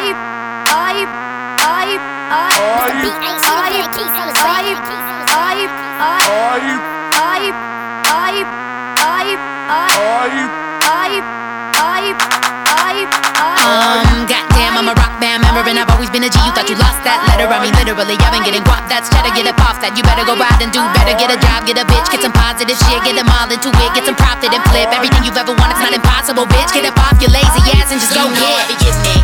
Goddamn, I'm a rock band member and I've always been a G. You thought you lost that letter? I mean, literally, I've been getting guap. That's cheddar, get up off that. You better go ride and do better. Get a job, get a bitch, get some positive shit. Get them all into it, get some profit and flip. Everything you've ever wanted, it's not impossible, bitch. Get up off your lazy ass and just go get it.